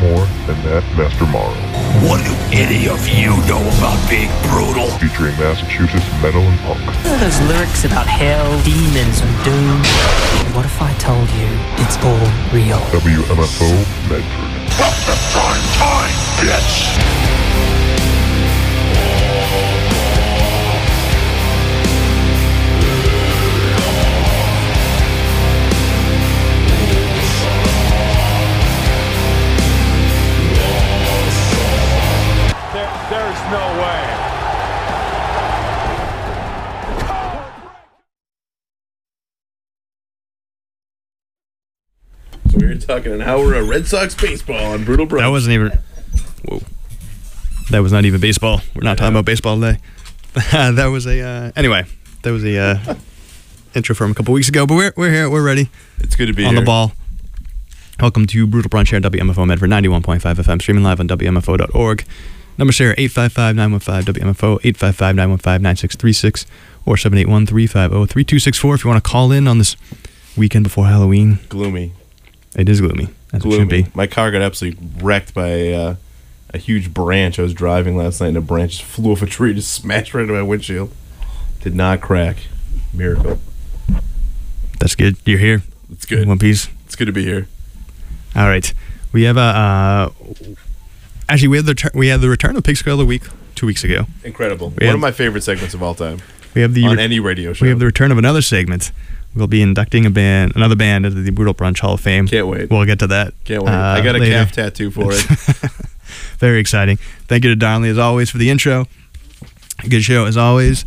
more than that Master Morrow. What do any of you know about being brutal? Featuring Massachusetts metal and punk. Those lyrics about hell, demons, and doom. What if I told you it's all real? WMFO Medford. What's the prime time, bitch? There's no way. So we were talking an hour of Red Sox baseball on Brutal Brunch. That wasn't even. Whoa. That was not even baseball. We're not talking about baseball today. That was a. Anyway, that was a intro from a couple weeks ago. But we're here. We're ready. It's good to be on here. the ball. Welcome to Brutal Brunch here at WMFO Medford 91.5 FM, streaming live on WMFO.org. Numbers here 855-915-WMFO, 855-915-9636, or 781-350-3264 if you want to call in on this weekend before Halloween. Gloomy. It is gloomy. That's what it should be. My car got absolutely wrecked by a huge branch. I was driving last night and a branch just flew off a tree, just smashed right into my windshield. Did not crack. Miracle. That's good. You're here. It's good. In one piece. It's good to be here. All right. We have actually, we had the return of Pig Square of the Week 2 weeks ago. Incredible. One of my favorite segments of all time. We have on any radio show. We have the return of another segment. We'll be inducting another band into the Brutal Brunch Hall of Fame. Can't wait. We'll get to that. Can't wait. I got a later. calf tattoo for it. Very exciting. Thank you to Darnley as always for the intro. Good show as always.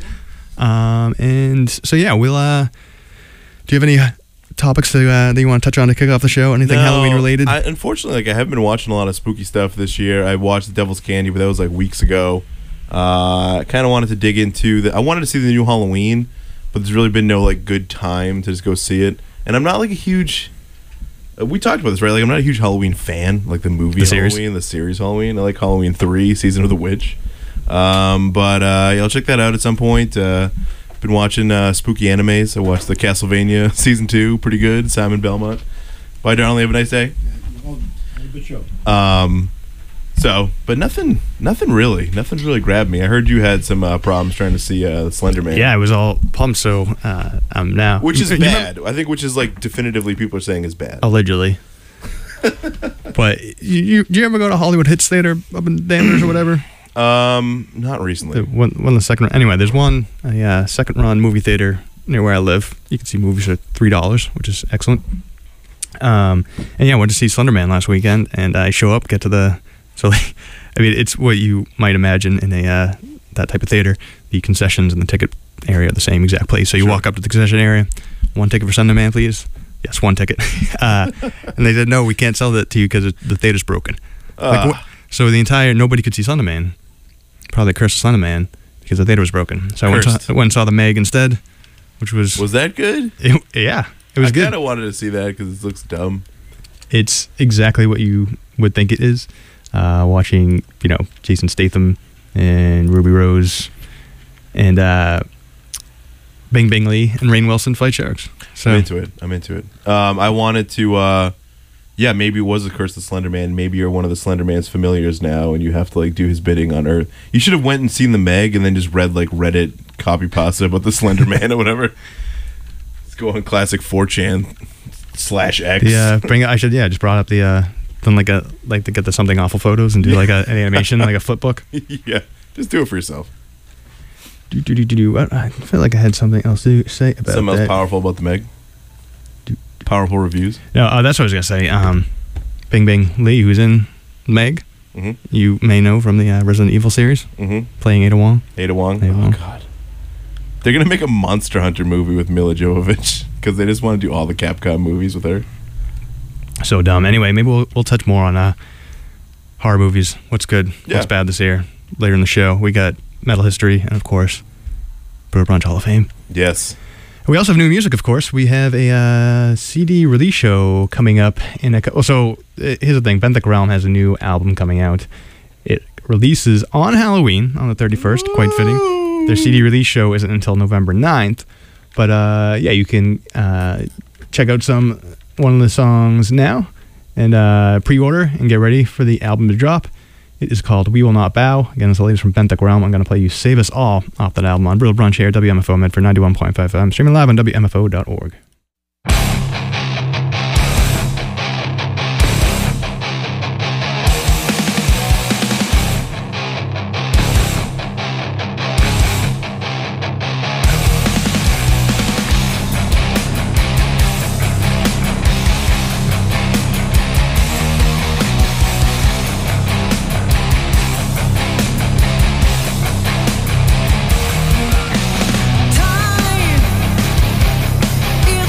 And so yeah, we'll. Do you have any topics that you want to touch on to kick off the show? Anything Halloween related? Unfortunately, I haven't been watching a lot of spooky stuff this year. I watched The Devil's Candy, but that was like weeks ago. I kind of wanted to dig into I wanted to see the new Halloween, but there's really been no like good time to just go see it. And I'm not like a huge. We talked about this, right? Like I'm not a huge Halloween fan, like the movie Halloween, the series Halloween. I like Halloween 3, Season of the Witch. But I'll check that out at some point. Been watching spooky animes. I watched the Castlevania Season 2, pretty good. Simon Belmont. Bye, Darnley. Have a nice day. Well, a good show. But nothing's really grabbed me. I heard you had some problems trying to see Slender Man. Yeah, I was all pumped, so I'm now. Which is bad. I think which is like definitively people are saying is bad. Allegedly. But do you ever go to Hollywood Hits Theater up in Danvers or whatever? Not recently. One of the second. Anyway, there's a second run movie theater near where I live. You can see movies for $3, which is excellent. And yeah, I went to see Slender Man last weekend, and I show up, get to the. So, I mean, it's what you might imagine in a that type of theater. The concessions and the ticket area are the same exact place. So you walk up to the concession area. 1 ticket for Slender Man, please. Yes, 1 ticket. And they said, no, we can't sell that to you because the theater's broken. So nobody could see Slender Man. Probably cursed Slender Man because the theater was broken. So I went and saw the Meg instead, which was... Was that good? Yeah, it was good. I kind of wanted to see that because it looks dumb. It's exactly what you would think it is. Watching, Jason Statham and Ruby Rose and Bing Bing Lee and Rainn Wilson fight sharks. So I'm into it. I wanted to... maybe it was the Curse of Slender Man. Maybe you're one of the Slender Man's familiars now, and you have to like do his bidding on Earth. You should have went and seen the Meg, and then just read like Reddit copy pasta about the Slender Man or whatever. Let's go on classic 4chan/X. Yeah, I should just brought up the then to get the something awful photos and do like an animation like a flip book. Yeah, just do it for yourself. I feel like I had something else to say about something else powerful about the Meg. Powerful reviews. No, that's what I was gonna say. Bing Bing Lee, who's in Meg, you may know from the Resident Evil series, playing Ada Wong. Ada Wong. Oh God, they're gonna make a Monster Hunter movie with Mila Jovovich because they just want to do all the Capcom movies with her. So dumb. Anyway, maybe we'll touch more on horror movies. What's good? What's bad this year? Later in the show, we got Metal History and of course, Brutal Brunch Hall of Fame. Yes. We also have new music, of course. We have a CD release show coming up in so here's the thing. Benthic Realm has a new album coming out. It releases on Halloween, on the 31st, quite fitting. Their CD release show isn't until November 9th. But you can check out one of the songs now. and pre-order and get ready for the album to drop. It is called We Will Not Bow. Again, it's the latest from Benthic Realm. I'm going to play you Save Us All off that album on Real Brunch here, WMFO Medford 91.5 FM, streaming live on WMFO.org. Time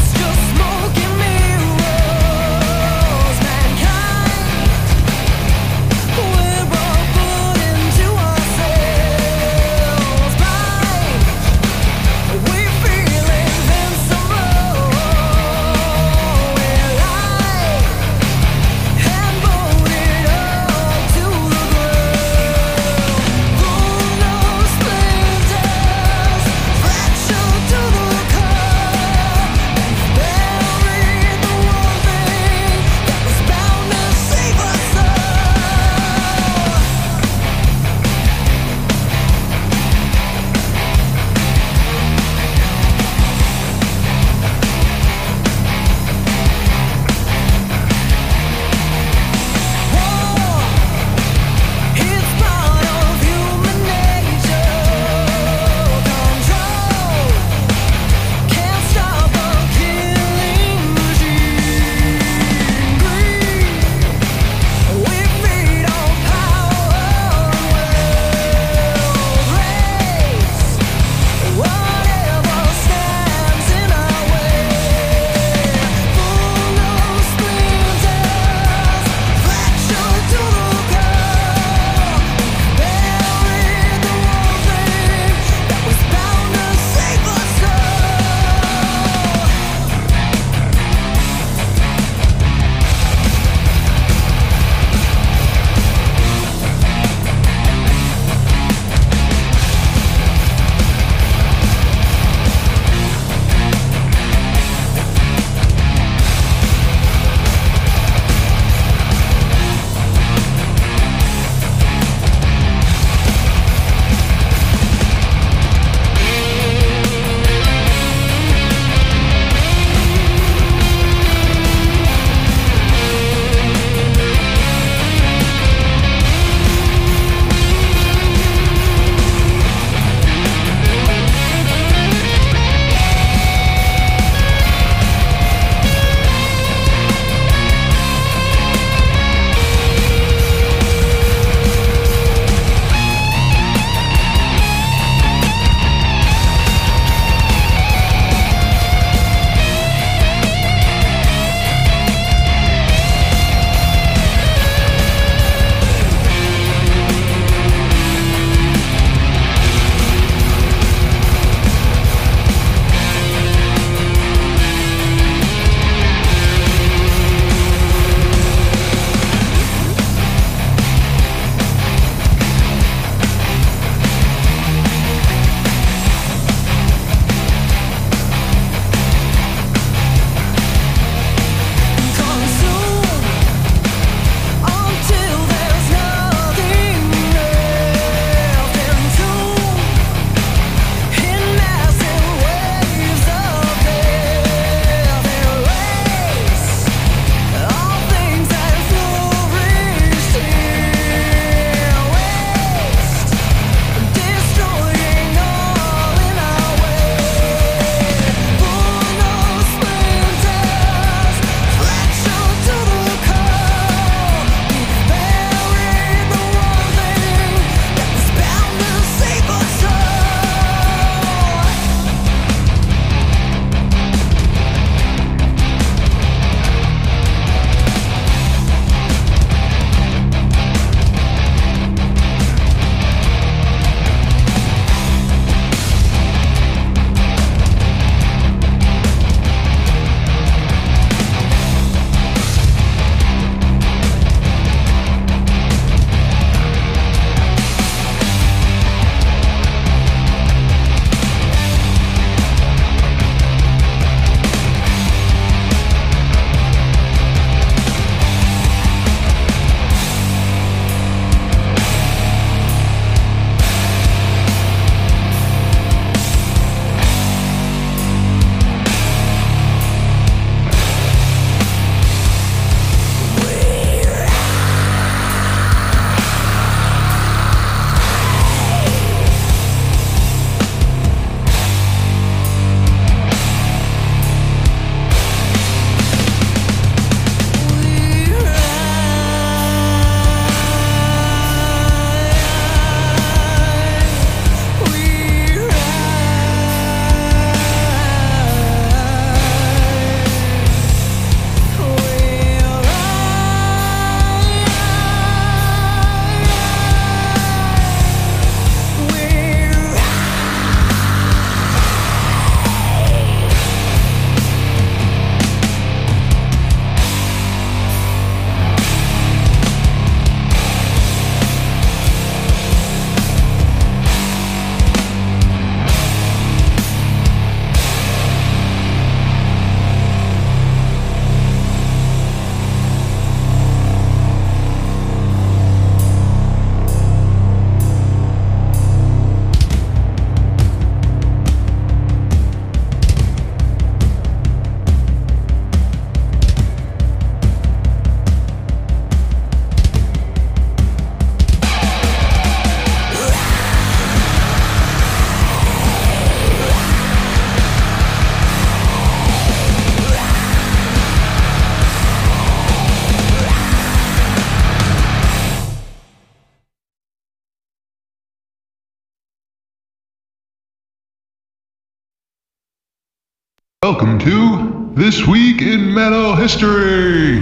Welcome to This Week in Metal History.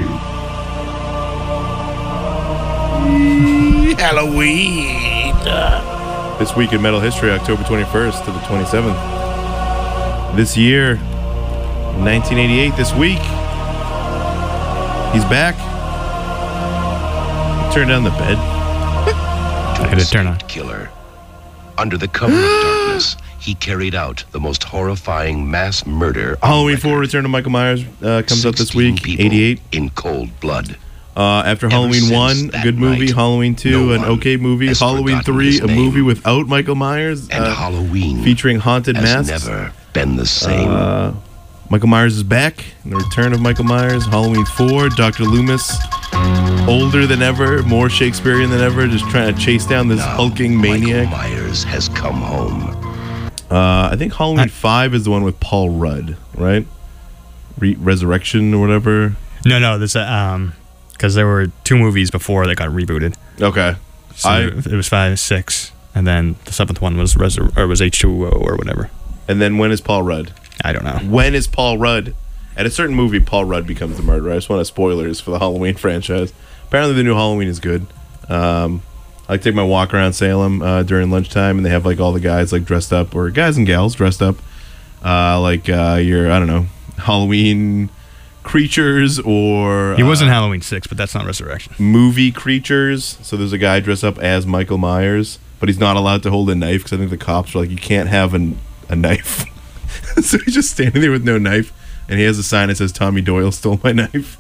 Halloween. This Week in Metal History, October 21st to the 27th. This year, 1988, this week, he's back. Turn down the bed. I had to turn on. Killer. Under the cover of darkness, he carried out the most horrifying mass murder. Halloween 4, Return to Michael Myers comes out this week, 88. In cold blood. After Halloween 1, a good movie. Halloween 2, an okay movie. Halloween 3, a movie without Michael Myers. And Halloween featuring haunted has masks. never been the same. Michael Myers is back. The return of Michael Myers. Halloween 4, Dr. Loomis. Older than ever, more Shakespearean than ever, just trying to chase down this Now, hulking maniac. Michael Myers has come home. I think Halloween 5 is the one with Paul Rudd, right? Resurrection or whatever. No, this because there were 2 movies before that got rebooted. Okay. So it was 5, 6, and then the 7th one was was H2O or whatever. And then when is Paul Rudd? I don't know. When is Paul Rudd? At a certain movie, Paul Rudd becomes the murderer. I just want to spoilers for the Halloween franchise. Apparently, the new Halloween is good. I like to take my walk around Salem during lunchtime, and they have like all the guys like dressed up, or guys and gals dressed up, like your I don't know Halloween creatures or He was in Halloween 6, but that's not Resurrection. movie creatures. So there's a guy dressed up as Michael Myers, but he's not allowed to hold a knife because I think the cops are like, you can't have a knife. So he's just standing there with no knife, and he has a sign that says Tommy Doyle stole my knife.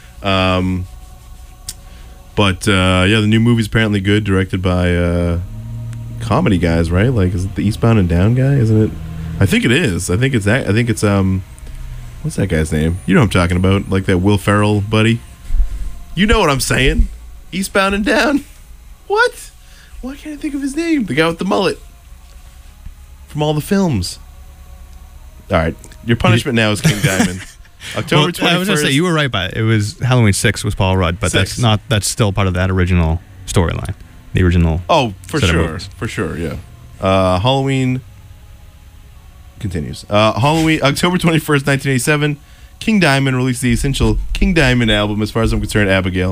But the new movie's apparently good, directed by comedy guys, right? Like, is it the Eastbound and Down guy? Isn't it? I think it is. I think it's what's that guy's name? You know what I'm talking about, like that Will Ferrell buddy. You know what I'm saying? Eastbound and Down. What? Why can't I think of his name? The guy with the mullet from all the films. All right, your punishment now is King Diamond. October 21st. I was gonna say you were right, but it was Halloween 6 was Paul Rudd, but 6. that's still part of that original storyline, the original. Oh, for set of sure, movies. for sure, yeah. Halloween continues. Halloween, October 21st, 1987. King Diamond released the essential King Diamond album, as far as I'm concerned, Abigail.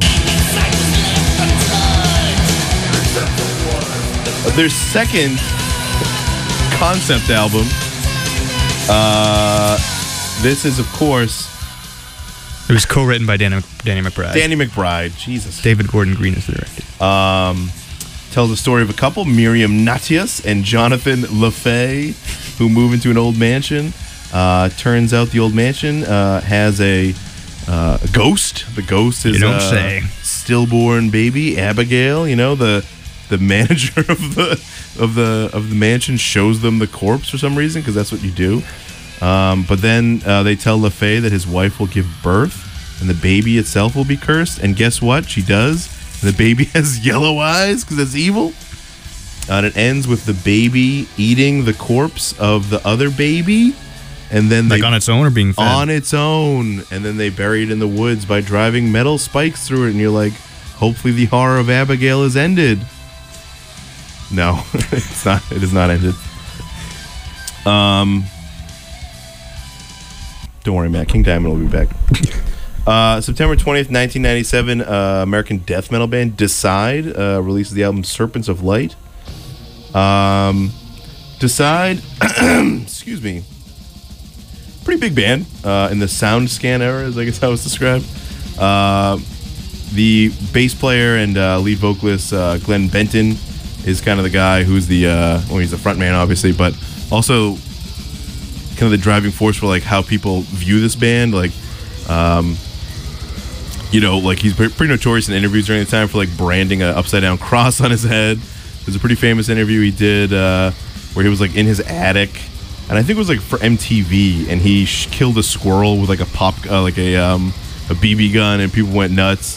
Their second concept album. This is, of course, It was co-written by Danny McBride. Danny McBride. Jesus. David Gordon Green is the director. Tells the story of a couple, Miriam Natius and Jonathan LaFay, who move into an old mansion. Turns out the old mansion has a ghost. The ghost is You don't say. Stillborn baby Abigail. You know, the manager of the mansion shows them the corpse for some reason, because that's what you do. But then they tell LaFay that his wife will give birth and the baby itself will be cursed. And guess what? She does. And the baby has yellow eyes because it's evil. And it ends with the baby eating the corpse of the other baby. And then Like on its own or being fed? on its own. And then they bury it in the woods by driving metal spikes through it. And you're like, hopefully the horror of Abigail is ended. No, it's not. It is not ended. Don't worry, Matt. King Diamond will be back. September 20th, 1997, American death metal band Decide releases the album Serpents of Light. Decide, excuse me, pretty big band in the SoundScan era, as I guess how it's described. The bass player and lead vocalist Glenn Benton is kind of the guy who's the he's the front man, obviously, but also kind of the driving force for like how people view this band. Like, like he's pretty notorious in interviews during the time for like branding an upside down cross on his head. There's a pretty famous interview he did where he was like in his attic, and I think it was like for MTV, and he killed a squirrel with like a a BB gun, and people went nuts.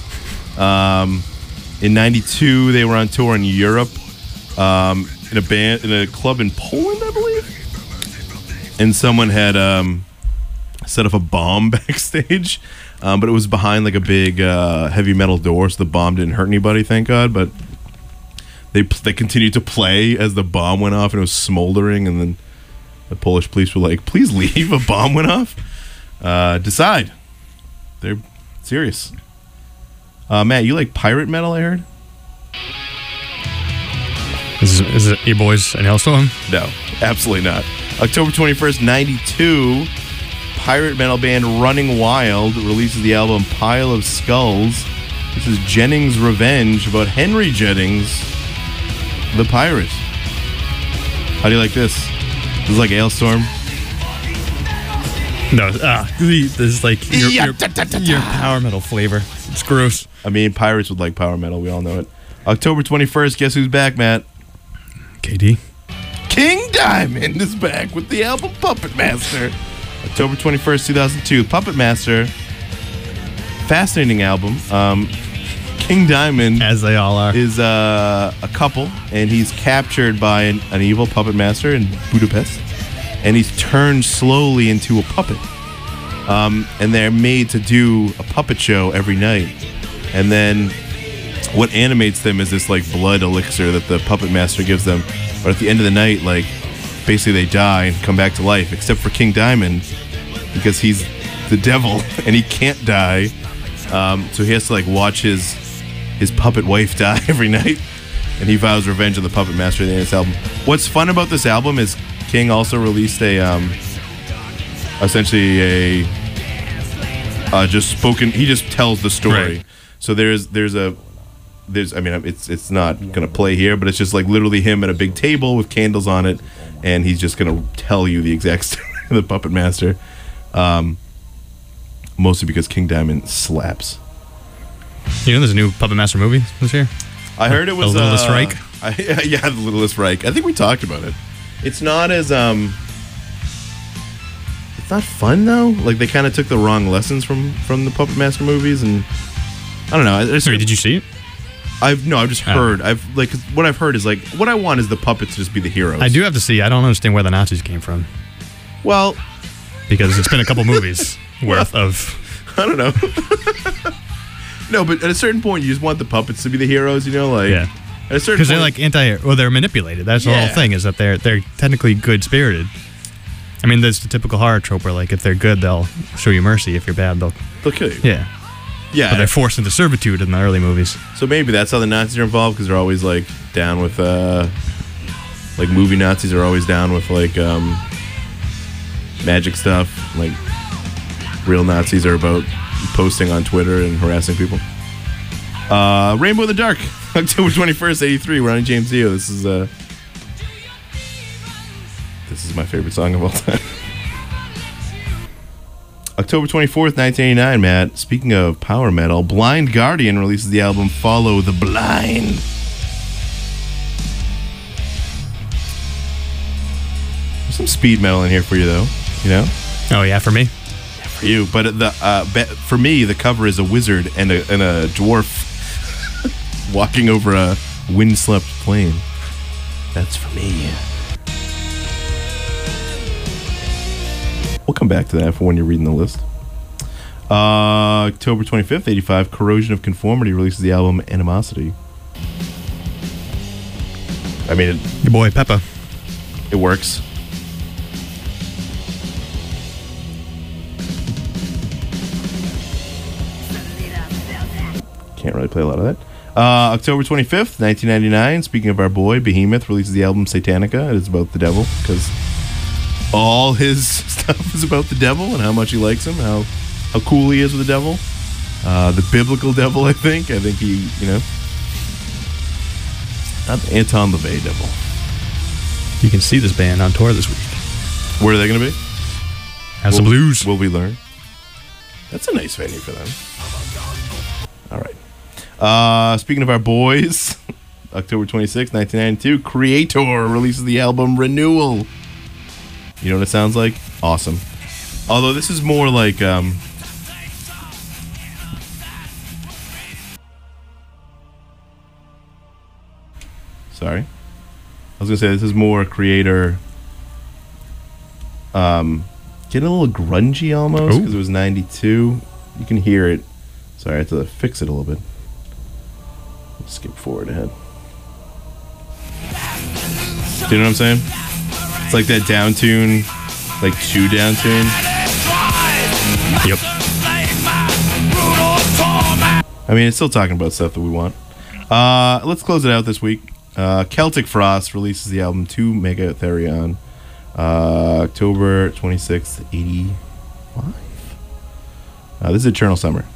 In '92, they were on tour in Europe, in a club in Poland, I believe. And someone had set up a bomb backstage, but it was behind like a big heavy metal door, so the bomb didn't hurt anybody, thank God. But they continued to play as the bomb went off, and it was smoldering, and then The Polish police were like, please leave, a bomb went off. Decide. They're serious. Matt, you like pirate metal, I heard? Is it your boys in Hailstorm? No, absolutely not. October 21st, 92, pirate metal band Running Wild releases the album Pile of Skulls. This is Jennings' Revenge about Henry Jennings, the pirate. How do you like this? This is like Hailstorm. No, this is like your power metal flavor. It's gross. I mean, pirates would like power metal. We all know it. October 21st, guess who's back, Matt? KD. King Diamond is back with the album Puppet Master. October 21st, 2002. Puppet Master. Fascinating album. King Diamond, as they all are, is a couple, and he's captured by an evil puppet master in Budapest, and he's turned slowly into a puppet. And they're made to do a puppet show every night. And then what animates them is this like blood elixir that the puppet master gives them. But at the end of the night, like basically they die and come back to life, except for King Diamond, because he's the devil and he can't die. So he has to like watch his puppet wife die every night, and he vows revenge on the puppet master at the end of this album. What's fun about this album is King also released essentially a just spoken. He just tells the story. Right. So there's I mean, it's not gonna play here, but it's just like literally him at a big table with candles on it, and he's just gonna tell you the exact story of the puppet master. Mostly because King Diamond slaps. You know, there's a new Puppet Master movie this year. I heard it was The Littlest Reich. Yeah, The Littlest Reich. I think we talked about it. It's not as it's not fun though. Like they kind of took the wrong lessons from the Puppet Master movies, and I don't know. Sorry, did you see it? I've just heard. What I've heard is like what I want is the puppets to just be the heroes. I do have to see. I don't understand where the Nazis came from. Well, because it's been a couple movies worth of. I don't know. No, but at a certain point, you just want the puppets to be the heroes, you know, like yeah. At a certain because they're like they're manipulated. That's the whole thing is that they're technically good spirited. I mean, there's the typical horror trope where like if they're good, they'll show you mercy. If you're bad, they'll kill you. Yeah, yeah. But they're forced into servitude in the early movies. So maybe that's how the Nazis are involved, because they're always like down with like movie Nazis are always down with like magic stuff. Like real Nazis are about posting on Twitter and harassing people. Rainbow in the Dark, October 21st, 83. Ronnie James Dio. This is my favorite song of all time. October 24th, 1989, Matt. Speaking of power metal, Blind Guardian releases the album Follow the Blind. There's some speed metal in here for you, though. You know? Oh, yeah, for me? For you. But for me, the cover is a wizard and a dwarf walking over a windswept plain. That's for me. We'll come back to that for when you're reading the list. October 25th, 85, Corrosion of Conformity releases the album Animosity. I mean, your boy Peppa. It works. Can't really play a lot of that. October 25th, 1999, speaking of our boy, Behemoth releases the album Satanica. It is about the devil, because all his stuff is about the devil and how much he likes him, how cool he is with the devil. The biblical devil, I think. I think he, you know, not the Anton LaVey devil. You can see this band on tour this week. Where are they going to be? House of Blues. Will we learn? That's a nice venue for them. All right. Speaking of our boys, October 26th, 1992, Creator releases the album Renewal. You know what it sounds like? Awesome. Although this is more like sorry. I was gonna say this is more Creator getting a little grungy almost, because it was 92. You can hear it. Sorry, I have to fix it a little bit. Let's skip forward ahead. Do you know what I'm saying? It's like that down tune, like 2 down tune. Yep. I mean, it's still talking about stuff that we want. Let's close it out this week. Celtic Frost releases the album To Megatherion, October 26th, 85. This is Eternal Summer.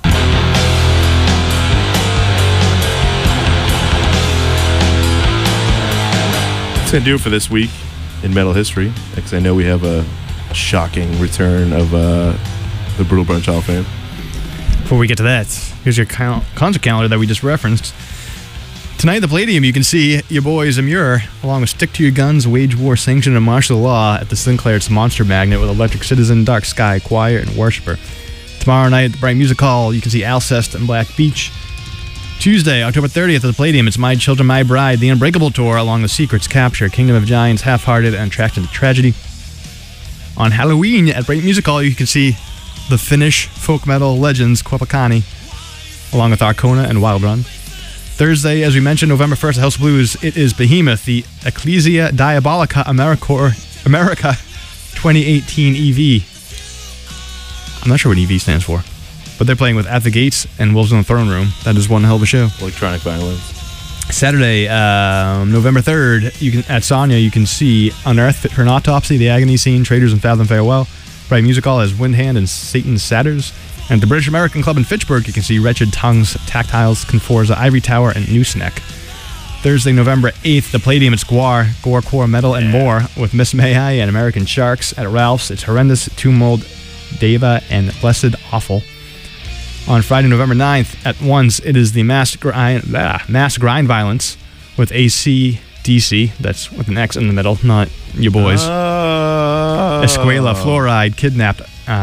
That's going to do it for this week in metal history, because I know we have a shocking return of the Brutal Brunch Hall of Fame. Before we get to that, here's your concert calendar that we just referenced. Tonight at the Palladium, you can see your boys Amur, along with Stick to Your Guns, Wage War Sanction, and Martial Law at the Sinclair's Monster Magnet with Electric Citizen, Dark Sky, Choir, and Worshipper. Tomorrow night at the Bright Music Hall, you can see Alcest and Black Beach. Tuesday, October 30th at the Palladium, it's My Children, My Bride, The Unbreakable Tour, along with Secrets, Capture, Kingdom of Giants, Half-Hearted, and Attracted to Tragedy. On Halloween at Bright Music Hall, you can see the Finnish folk metal legends Kuoppakani, along with Arcona and Wild Run. Thursday, as we mentioned, November 1st at House of Blues, it is Behemoth, the Ecclesia Diabolica America 2018 EV. I'm not sure what EV stands for, but they're playing with At the Gates and Wolves on the Throne Room. That is one hell of a show. Electronic violence. Saturday, November 3rd, at Sonya, you can see Unearth for an Autopsy, The Agony Scene, Traders, and Fathom Farewell. Bright Music Hall has Windhand and Satan's Satyrs. And at the British American Club in Fitchburg, you can see Wretched Tongues, Tactiles, Conforza, Ivory Tower, and Nooseneck. Thursday, November 8th, the Palladium at Squar, Gore, Core, Metal, and more, with Miss Mayhi and American Sharks. At Ralph's, it's Horrendous, Tomb Mold, Deva, and Blessed Awful. On Friday, November 9th, at Once, it is the Mass Grind Violence with AC/DC, that's with an X in the middle, not your boys. Escuela, Fluoride, Kidnapped,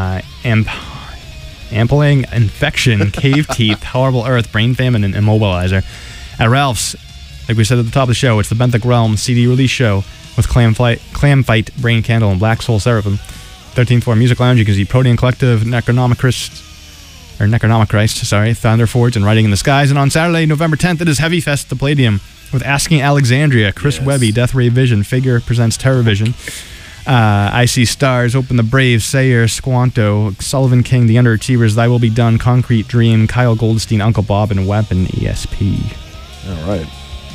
Ampling, Infection, Cave Teeth, Horrible Earth, Brain Famine, and Immobilizer. At Ralph's, like we said at the top of the show, it's the Benthic Realm CD release show with Clam Fight, Brain Candle, and Black Soul Seraphim. 13th Floor Music Lounge, you can see Protean Collective, Necronomichrist, Thunder Forge, and Riding in the Skies. And on Saturday, November 10th, it is Heavy Fest at the Palladium with Asking Alexandria, Chris Webby, Death Ray Vision, Figure presents Terror Vision. I See Stars, Open the Brave, Sayer, Squanto, Sullivan King, The Underachievers, Thy Will Be Done, Concrete Dream, Kyle Goldstein, Uncle Bob, and Weapon ESP. All right.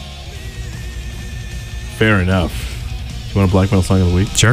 Fair enough. You want a Black Metal Song of the Week? Sure.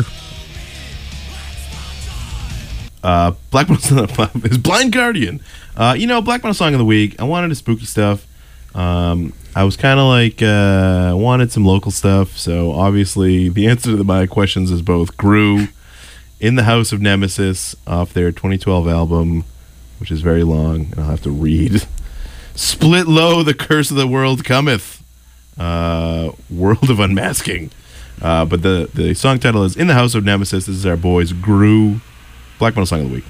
Black Metal Song is Blind Guardian. Black Metal Song of the Week. I wanted a spooky stuff. I was kind of like, wanted some local stuff. So obviously, the answer to my questions is both Gru, In the House of Nemesis, off their 2012 album, which is very long, and I'll have to read. Split Low, The Curse of the World Cometh, World of Unmasking. But the song title is In the House of Nemesis. This is our boys Gru. Black Metal Song of the Week.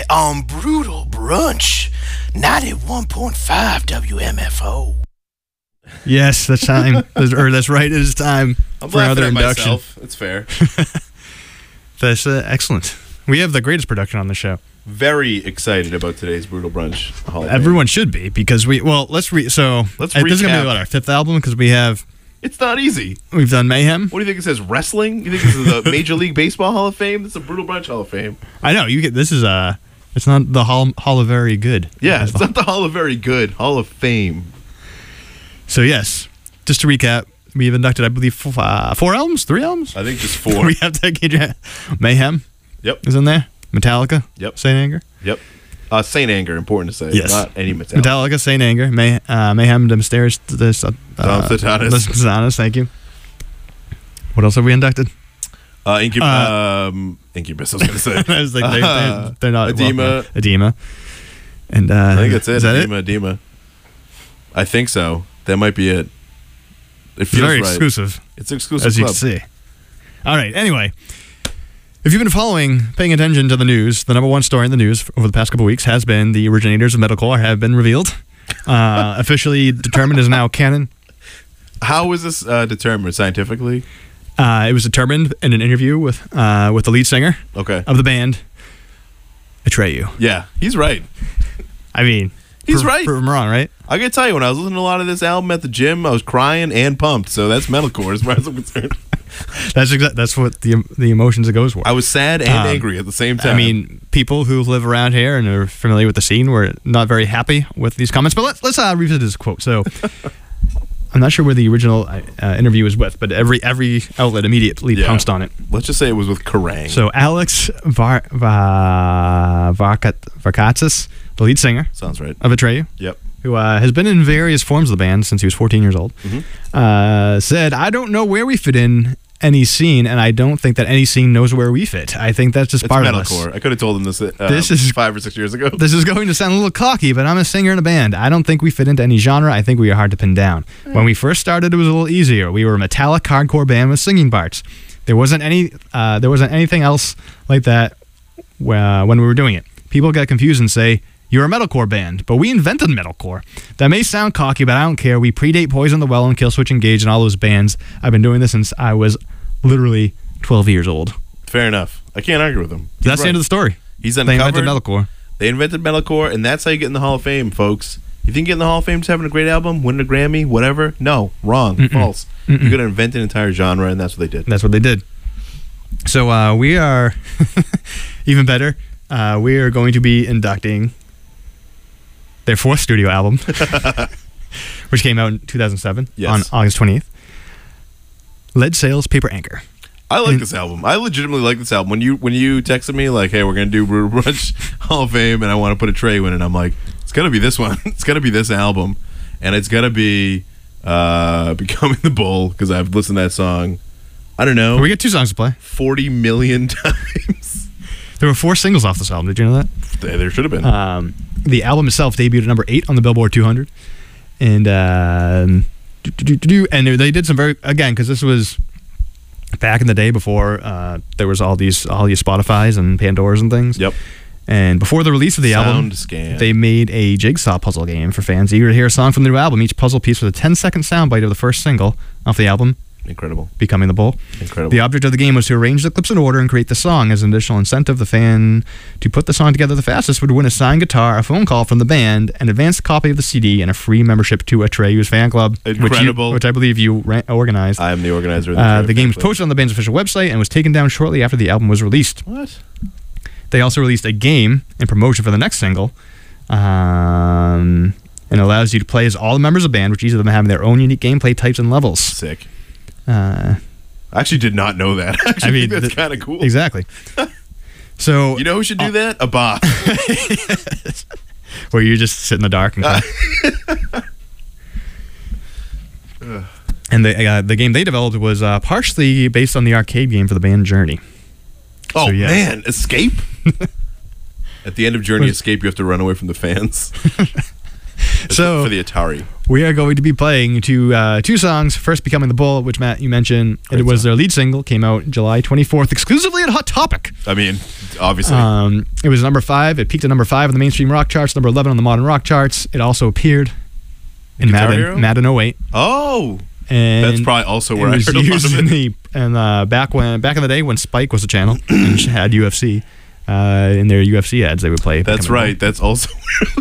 on Brutal Brunch, 91.5 WMFO. Yes, that's time. That's right. It is time I'm for laughing another at induction. myself. It's fair. That's excellent. We have the greatest production on the show. Very excited about today's Brutal Brunch Hall of Fame. Everyone should be, because let's this is gonna recap. be our fifth album, because It's not easy. we've done Mayhem. What do you think it says? Wrestling? You think this is the Major League Baseball Hall of Fame? This is a Brutal Brunch Hall of Fame. I know this is it's not the Hall of Very Good. Yeah, it's not the Hall of Very Good. Hall of Fame. So yes, just to recap, we've inducted, I believe, 4 albums, 3 albums. I think just 4. We have to Mayhem. Yep. Is in there. Metallica. Yep. Saint Anger. Yep. Saint Anger, important to say. Yes. Not any Metallica. Metallica, Saint Anger, Mayhem, the Mysterious, Satanas. Thank you. What else have we inducted? Incubus, I was going to say. I was like, they're not Edema. Edema. And I think that's it. Is that Edema. I think so. That might be it. It feels very right. exclusive. It's exclusive as you club. can see. All right. Anyway, if you've been paying attention to the news, the number one story in the news over the past couple of weeks has been the originators of metalcore have been revealed. Officially determined as now canon. How was this determined scientifically? It was determined in an interview with the lead singer Okay. of the band, Atreyu. Yeah, he's right. I mean, He's right. Prove him wrong, right? I gotta tell you, when I was listening to a lot of this album at the gym, I was crying and pumped. So that's metalcore as far as I'm concerned. That's what the emotions it goes for. I was sad and angry at the same time. I mean, people who live around here and are familiar with the scene were not very happy with these comments. But let's revisit this quote. So I'm not sure where the original interview was with, but every outlet immediately pounced on it. Let's just say it was with Kerrang. So Alex Varkatzis, the lead singer, sounds right, of Atreyu, yep, who has been in various forms of the band since he was 14 years old, said, "I don't know where we fit in any scene, and I don't think that any scene knows where we fit. I think that's just part of us." Metalcore. I could have told him this. This is 5 or 6 years ago. This is going to sound a little cocky, but I'm a singer in a band. I don't think we fit into any genre. I think we are hard to pin down. When we first started, it was a little easier. We were a metallic hardcore band with singing parts. There wasn't anything else like that when we were doing it. People get confused and say, "You're a metalcore band," but we invented metalcore. That may sound cocky, but I don't care. We predate Poison the Well and Killswitch Engage and all those bands. I've been doing this since I was literally 12 years old. Fair enough. I can't argue with him. That's the end of the story. He's They uncovered. invented metalcore. They invented metalcore, and that's how you get in the Hall of Fame, folks. You think you get in the Hall of Fame just having a great album, winning a Grammy, whatever? No, wrong, false. You're going to invent an entire genre, and that's what they did. That's what they did. So we are even better. We are going to be inducting their 4th studio album, which came out in 2007 on August 28th. Lead Sails, Paper Anchor. I like this album. I legitimately like this album. When you texted me like, "Hey, we're gonna do Brutal Brunch Hall of Fame, and I want to put a Atreyu in it," I'm like, "It's gotta be this one. It's gotta be this album, and it's gotta be Becoming the Bull," because I've listened to that song. I don't know. We got 2 songs to play. 40 million times. There were 4 singles off this album. Did you know that? There should have been. The album itself debuted at number 8 on the Billboard 200, and they did some because this was back in the day before there was all these Spotifys and Pandoras and things. Yep. And before the release of the album, they made a jigsaw puzzle game for fans eager to hear a song from the new album. Each puzzle piece was a 10-second soundbite of the first single off the album. Incredible. Becoming the Bull. Incredible. The object of the game was to arrange the clips in order and create the song. As an additional incentive, the fan to put the song together the fastest would win a signed guitar, a phone call from the band, an advanced copy of the CD, and a free membership to Atreyu's fan club. Incredible. Which I believe you organized. I am the organizer of the game was posted on the band's official website and was taken down shortly after the album was released. What? They also released a game in promotion for the next single, and allows you to play as all the members of the band, with each of them having their own unique gameplay types and levels. Sick. I actually did not know that. I mean, that's kind of cool. Exactly. So you know who should do that? A bot. Where you just sit in the dark and and the game they developed was partially based on the arcade game for the band Journey. Oh, so, yes. Man, Escape? At the end of Journey Escape, you have to run away from the fans. So for the Atari. we are going to be playing two songs. First, Becoming the Bull, which, Matt, you mentioned. It was their lead single, came out July 24th, exclusively at Hot Topic. I mean, obviously. It was number 5. It peaked at number 5 on the mainstream rock charts, number 11 on the modern rock charts. It also appeared in Madden 08. Oh! And that's probably also where I heard a lot used of it. Back in the day when Spike was a channel and had UFC, in their UFC ads they would play. That's right. That's also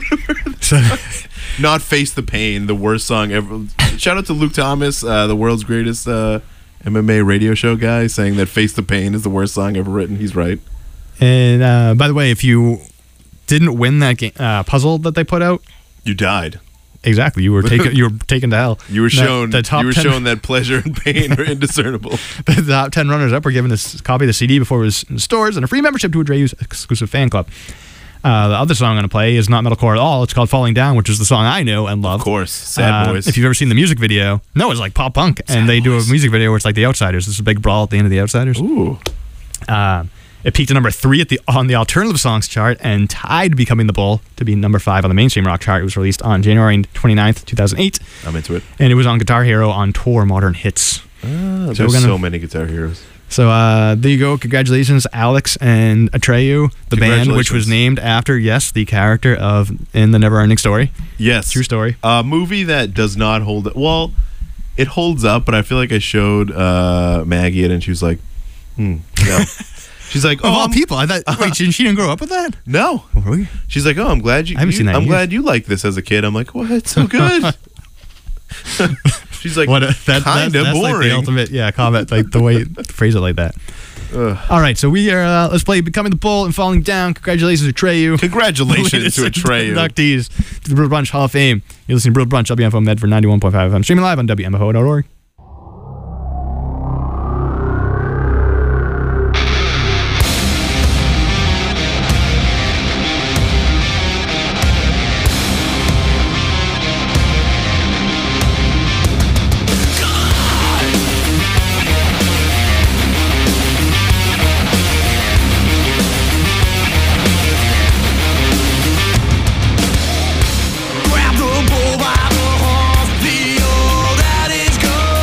not Face the Pain, the worst song ever. Shout out to Luke Thomas, the world's greatest MMA radio show guy, saying that Face the Pain is the worst song ever written. He's right. And by the way, if you didn't win that puzzle that they put out, you died. Exactly, you were taken. You were taken to hell. You were shown. The top you were 10 shown that pleasure and pain are indiscernible. The top 10 runners up were given this copy of the CD before it was in stores and a free membership to a Dreyu's exclusive fan club. The other song I'm going to play is not metalcore at all. It's called "Falling Down," which is the song I know and love. Of course, Sad Boys. If you've ever seen the music video, no, it's like pop punk, and they do a music video where it's like The Outsiders. This is a big brawl at the end of The Outsiders. Ooh. It peaked at number 3 on the alternative songs chart and tied Becoming the Bull to be number 5 on the mainstream rock chart. It was released on January 29th, 2008. I'm into it. And it was on Guitar Hero on tour Modern Hits. There's so many Guitar Heroes. So there you go. Congratulations, Alex and Atreyu, the band, which was named after, the character in the Neverending Story. Yes. True story. A movie that does not hold up. Well, it holds up, but I feel like I showed Maggie it, and she was like, no. She's like, of all people, I thought. Wait, she didn't grow up with that? No. Really? She's like, I'm glad you. I haven't seen that. I'm glad you like this as a kid. I'm like, what? It's so good. She's like, kind of boring. Like the ultimate, comment, like the way phrase it like that. All right, so we are. Let's play "Becoming the Bull" and "Falling Down." Congratulations to Atreyu. Congratulations to Atreyu. Inductees to the Brutal Brunch Hall of Fame. You're listening to Brutal Brunch, WMFO Medford 91.5 FM, streaming live on WMFO.org. Grab the bull by the horns, the old adage goes.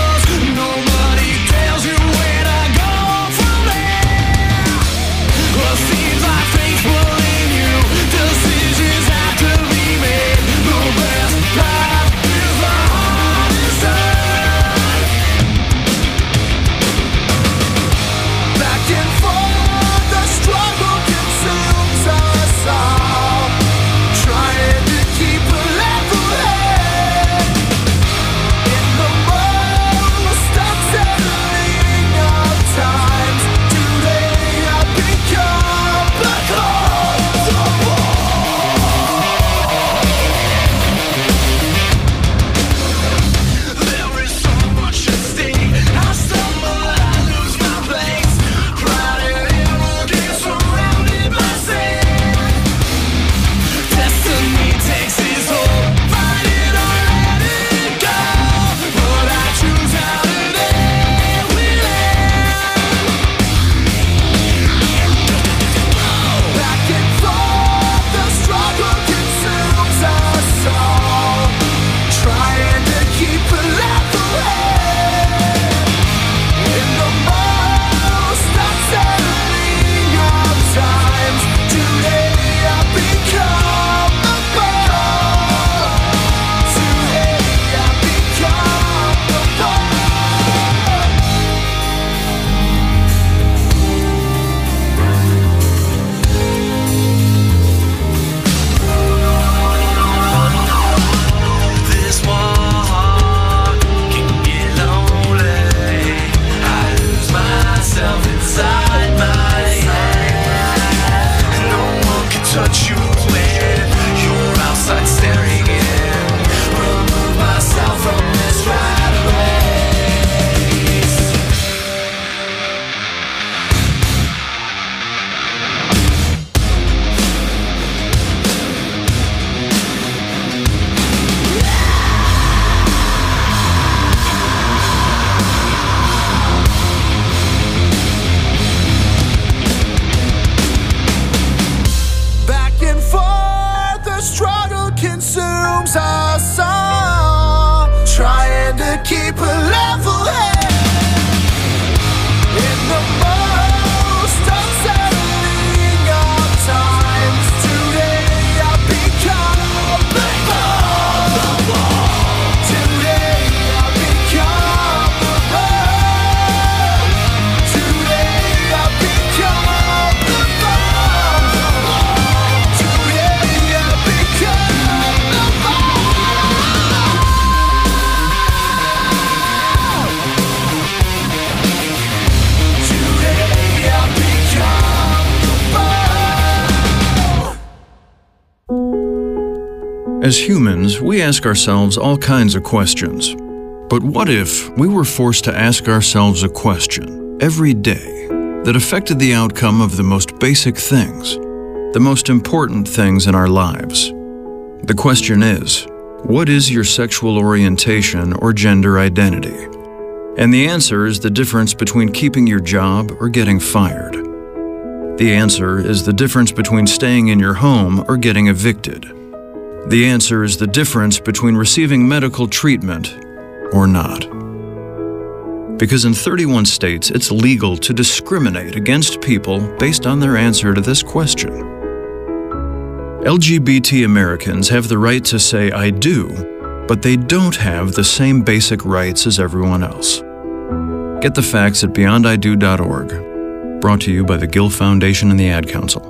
As humans, we ask ourselves all kinds of questions. But what if we were forced to ask ourselves a question every day that affected the outcome of the most basic things, the most important things in our lives? The question is, what is your sexual orientation or gender identity? And the answer is the difference between keeping your job or getting fired. The answer is the difference between staying in your home or getting evicted. The answer is the difference between receiving medical treatment or not. Because in 31 states, it's legal to discriminate against people based on their answer to this question. LGBT Americans have the right to say I do, but they don't have the same basic rights as everyone else. Get the facts at beyondido.org. Brought to you by the Gill Foundation and the Ad Council.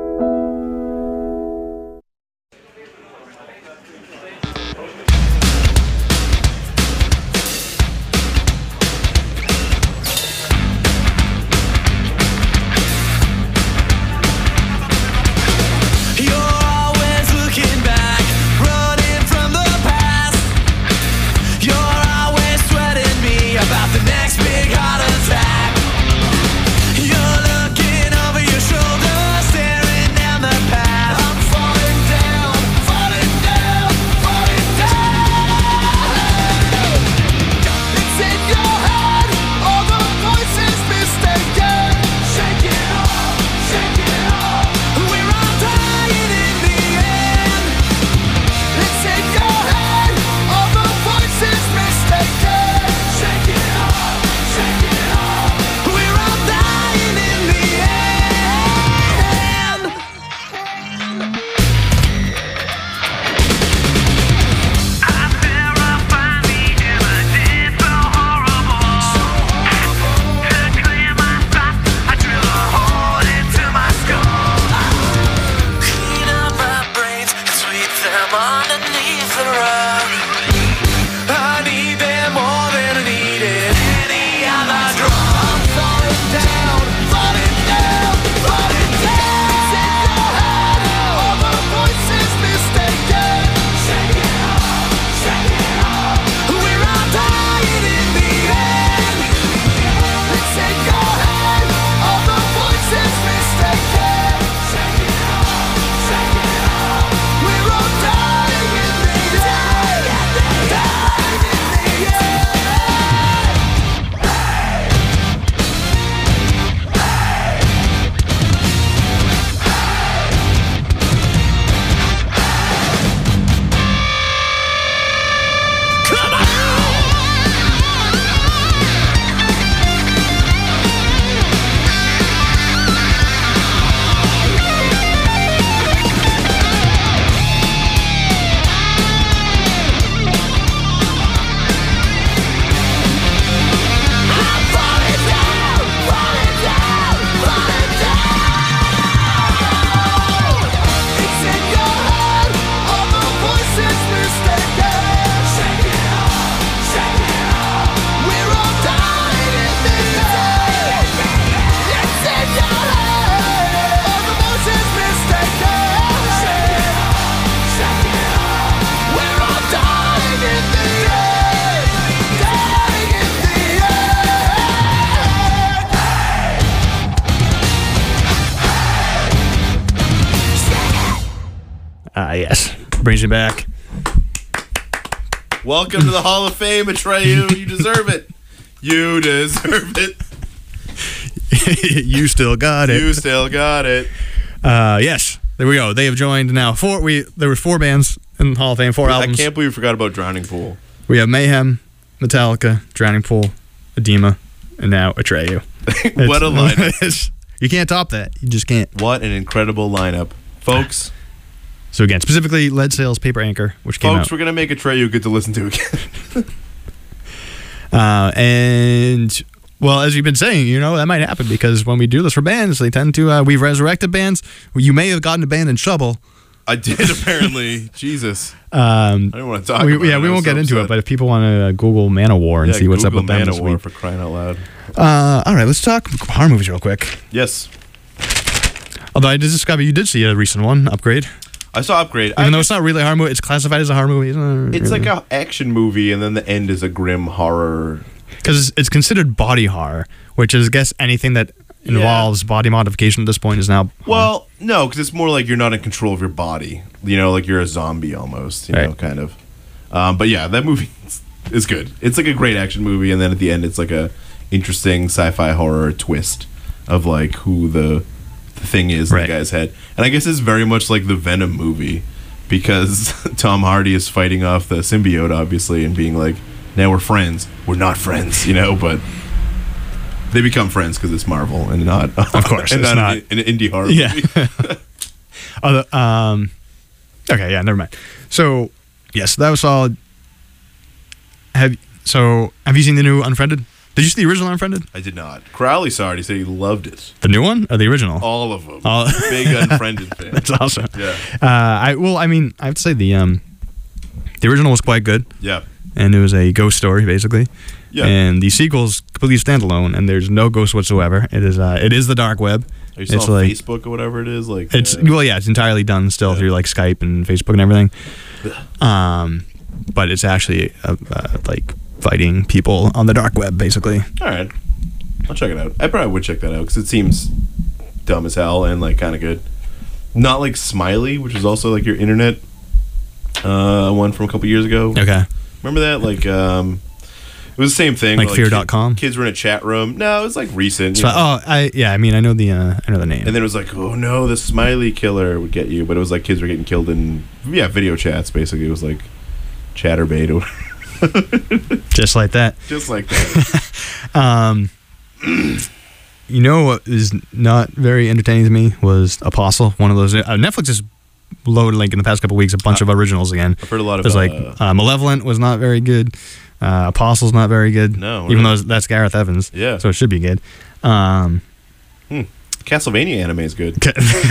Yes. Brings you back. Welcome to the Hall of Fame, Atreyu. You deserve it. You deserve it. You still got it. You still got it. Yes. There we go. They have joined now. There were 4 bands in the Hall of Fame, 4 albums. I can't believe we forgot about Drowning Pool. We have Mayhem, Metallica, Drowning Pool, Edema, and now Atreyu. What a lineup. You can't top that. You just can't. What an incredible lineup. Folks. So again, specifically Lead Sails, Paper Anchor, which came out. Folks, we're going to make Atreyu good to listen to again. And, well, as you've been saying, you know, that might happen because when we do this for bands, they tend to, we've resurrected bands. You may have gotten a band in trouble. I did, apparently. Jesus. I don't want to talk about it. Yeah, we won't get into it, but if people want to Google Manowar and see what's up with them this week. For crying out loud. All right, let's talk horror movies real quick. Yes. Although I did discover you did see a recent one, Upgrade. I saw Upgrade. Even though it's not really a horror movie, it's classified as a horror movie. It's like an action movie, and then the end is a grim horror. Because it's considered body horror, which is, I guess, anything that involves body modification at this point is now horror. Well, no, because it's more like you're not in control of your body. You know, like you're a zombie almost, you know, kind of. But yeah, that movie is good. It's like a great action movie, and then at the end it's like a interesting sci-fi horror twist of like who the thing is in the guy's head. And I guess it's very much like the Venom movie, because Tom Hardy is fighting off the symbiote, obviously, and being like, now we're friends. We're not friends, you know, but they become friends because it's Marvel and not, of course, and it's not an indie horror movie. Okay, yeah, never mind. So, yes, that was solid. Have you seen the new Unfriended? Did you see the original Unfriended? I did not. Crowley saw it. He said he loved it. The new one or the original? All of them. Big Unfriended fan. That's awesome. Yeah. I have to say the original was quite good. Yeah. And it was a ghost story basically. Yeah. And the sequel's completely standalone, and there's no ghost whatsoever. It is the dark web. Are you still on like, Facebook or whatever it is? Like it's it's entirely done still through like Skype and Facebook and everything. But it's actually like fighting people on the dark web, basically. All right, I'll check it out. I probably would check that out because it seems dumb as hell and like kind of good. Not like Smiley, which is also like your internet one from a couple years ago. Okay, remember that? Like it was the same thing. Like fear.com? Kids were in a chat room. No, it was like recent. So, I know the name. And then it was like, oh no, the Smiley killer would get you. But it was like kids were getting killed in video chats. Basically, it was like Chatterbait or just like that. Just like that. You know what is not very entertaining to me was Apostle. One of those Netflix has loaded like in the past couple of weeks a bunch of originals again. I've heard a lot of. There's like Malevolent was not very good. Apostle's not very good. No, even though that's Gareth Evans. Yeah, so it should be good. Castlevania anime is good.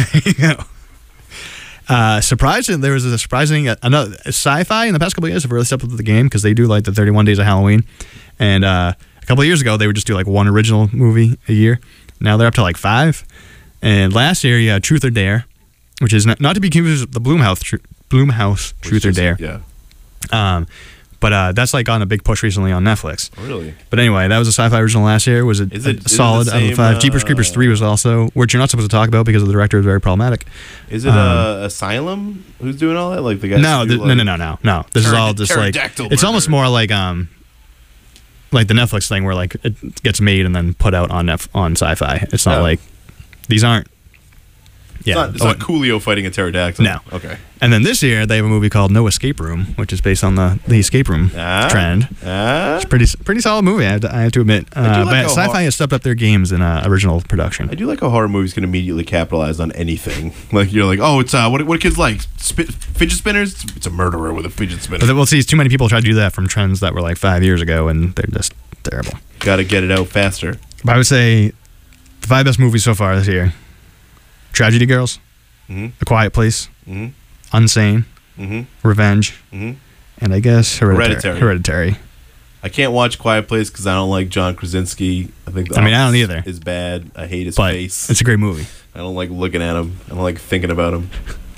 Surprising, there was a surprising another sci-fi in the past couple of years have really stepped up the game because they do like the 31 Days of Halloween, and a couple of years ago they would just do like one original movie a year. Now they're up to like 5. And last year you had Truth or Dare, which is not to be confused with the Blumhouse Truth or Dare. Yeah. But that's like on a big push recently on Netflix. Really? But anyway, that was a sci-fi original last year. Is it solid out of 5. Jeepers Creepers 3 was also, which you're not supposed to talk about because the director is very problematic. Is it Asylum who's doing all that? Like the guys? No. This is all just like it's almost more like the Netflix thing where like it gets made and then put out on Sci-Fi. It's not like these aren't. Yeah, it's not Coolio fighting a pterodactyl. No. Okay. And then this year they have a movie called No Escape Room, which is based on the escape room trend. It's pretty solid movie, I have to admit. But Sci-Fi has stepped up their games in original production. I do like how horror movies can immediately capitalize on anything. Like you're like, oh, it's what do kids like? Fidget spinners? It's a murderer with a fidget spinner. But see, too many people try to do that from trends that were like 5 years ago, and they're just terrible. Got to get it out faster. But I would say the 5 best movies so far this year: Tragedy Girls, A Quiet Place, Unsane, Revenge, and I guess Hereditary. I can't watch Quiet Place because I don't like John Krasinski. I think I don't either. Is bad. I hate his face. It's a great movie. I don't like looking at him. I don't like thinking about him.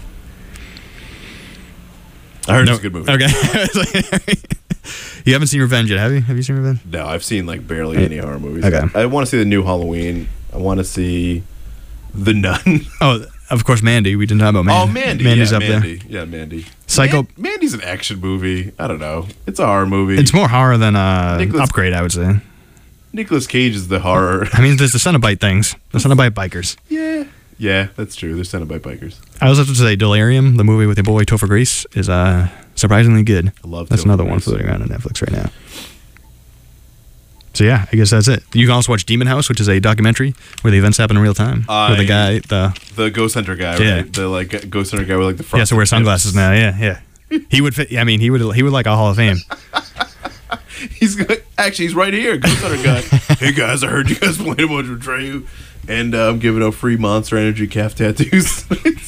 I heard it's a good movie. Okay. You haven't seen Revenge yet, have you? Have you seen Revenge? No, I've seen like barely any horror movies. Okay. I want to see the new Halloween. I want to see The Nun. Oh, of course, Mandy. We didn't talk about Mandy. Oh, Mandy. Mandy's up Mandy. there. Yeah, Mandy. Psycho. Mandy's an action movie. I don't know. It's a horror movie. It's more horror than Upgrade, I would say. Nicolas Cage is the horror. I mean, there's the Cenobite things. The Cenobite bikers. Yeah, that's true. There's Cenobite bikers. I was about to say Delirium, the movie with your boy Topher Grace, is surprisingly good. I love That's Topher another Grace. one floating around on Netflix right now. So yeah, I guess that's it. You can also watch Demon House, which is a documentary where the events happen in real time. With the guy, the Ghost Hunter guy, right? The like Ghost Hunter guy with like the front. Yeah, so wear sunglasses now. Yeah. He would fit. I mean, he would like a Hall of Fame. He's right here, Ghost Hunter guy. Hey guys, I heard you guys playing a bunch of Treyu, and I'm giving out free Monster Energy calf tattoos.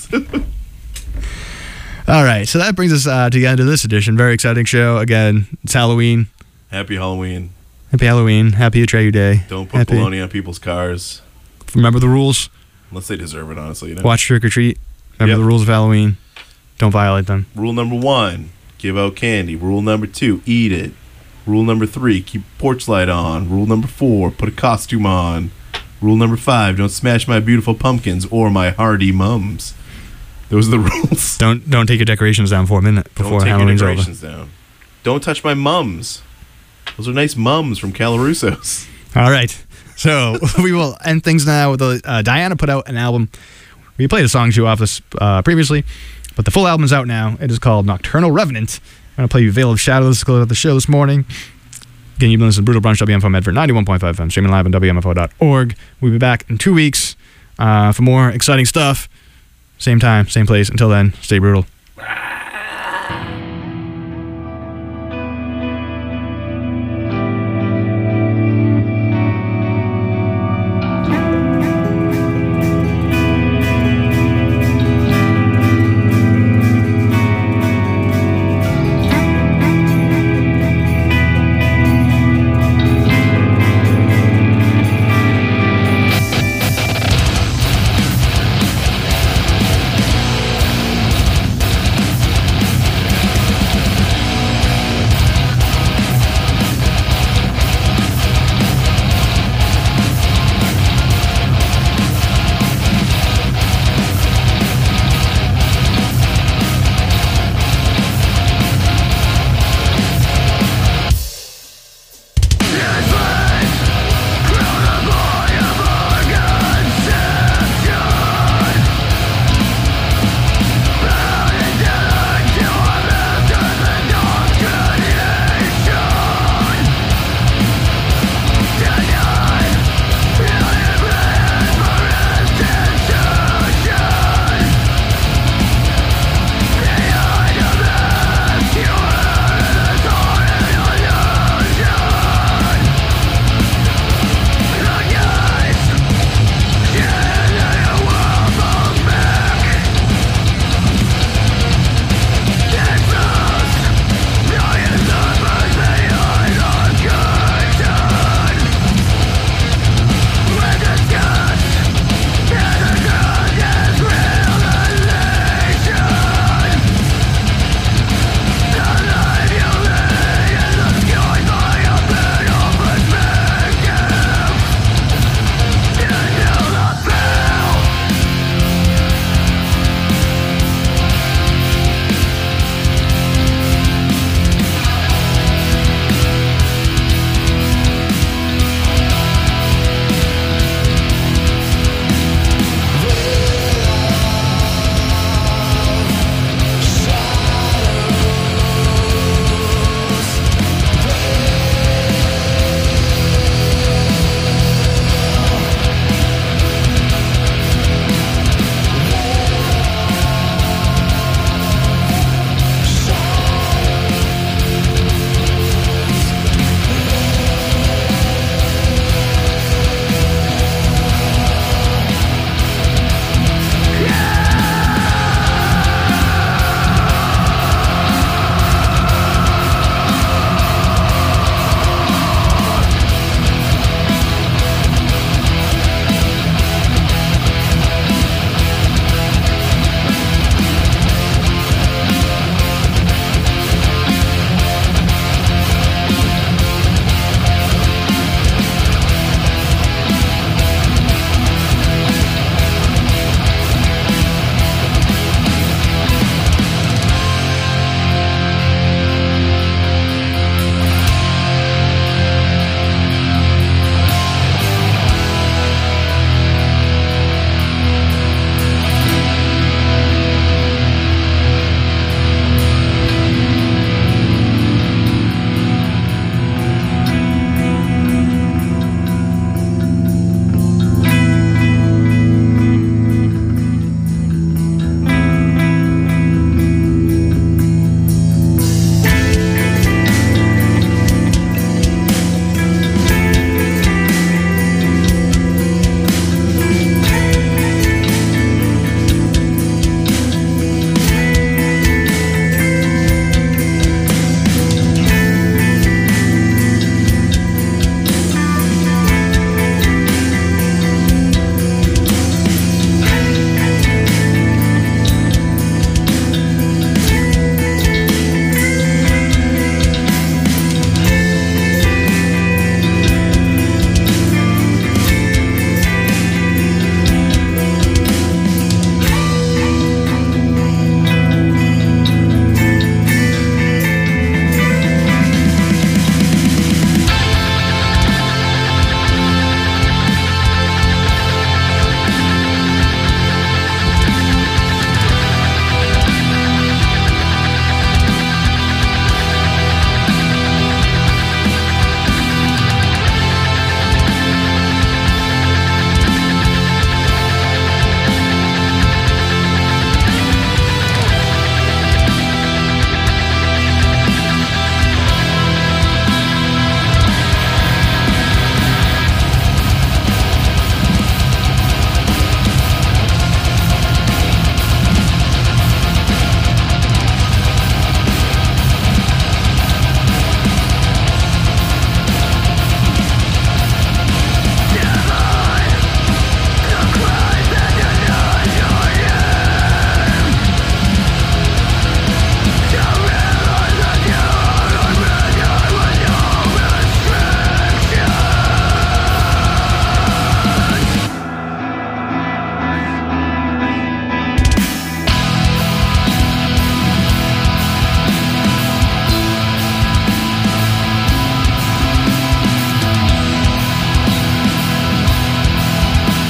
All right, so that brings us to the end of this edition. Very exciting show. Again, it's Halloween. Happy Halloween. Happy Halloween. Happy Atreyu Day. Don't put bologna on people's cars. Remember the rules. Unless they deserve it, honestly. Watch Trick or Treat. Remember the rules of Halloween. Don't violate them. Rule number 1, give out candy. Rule number 2, eat it. Rule number 3, keep porch light on. Rule number 4, put a costume on. Rule number 5, don't smash my beautiful pumpkins or my hardy mums. Those are the rules. Don't take your decorations down for a minute before Halloween's over. Don't take your decorations down. Don't touch my mums. Those are nice mums from Calarusso's. All right. So we will end things now with Diana put out an album. We played a song to you off this previously, but the full album is out now. It is called Nocturnal Revenant. I'm going to play you Veil of Shadows to close out the show this morning. Again, you've been listening to Brutal Brunch, WMFO Medford 91.5 FM, streaming live on WMFO.org. We'll be back in 2 weeks for more exciting stuff. Same time, same place. Until then, stay brutal.